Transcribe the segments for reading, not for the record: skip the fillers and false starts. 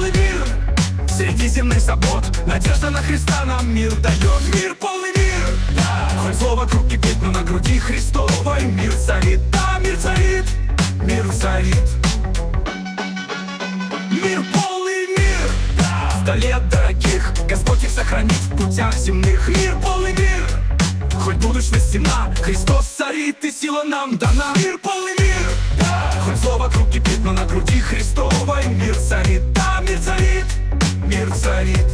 полный мир. Среди земных забот надежда на Христа нам мир дает. Мир, полный мир, да. Хоть зло вокруг кипит, но на груди Христовой мир царит. Да, мир царит, мир царит. Мир, полный мир, да. Вдали от дорогих Господь их сохранит в путях земных. Мир, полный мир. Хоть будущность темна, Христос царит, и сила нам дана. Мир, полный мир, да. Хоть зло вокруг кипит, но на груди Христовой мир царит. Да, мир царит, мир царит.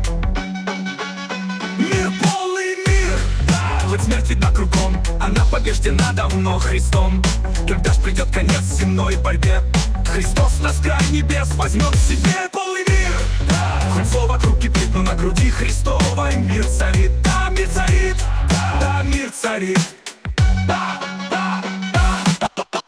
Мир, полный мир, да. Хоть смерть видна кругом, она побеждена давно Христом. Когда ж придет конец земной борьбе, Христос нас край небес возьмет в себе. Полный мир, да. Хоть зло вокруг кипит, но на груди Христовой мир царит. Да, мир царит, да, мир царит. Да, да, да.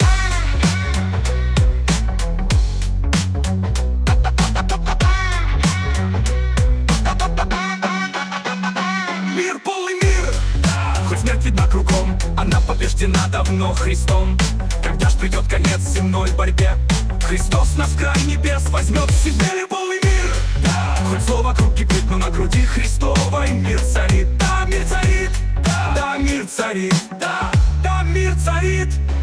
Мир, полный мир, да. Хоть смерть видна кругом, она побеждена давно Христом. Когда ж придет конец земной борьбе, Христос нас край небес возьмет в себе. Мир, полный мир, да. Хоть зло вокруг кипит, но на груди Христовой мир царит. Да, мир царит, да, мир царит, да, да, мир царит.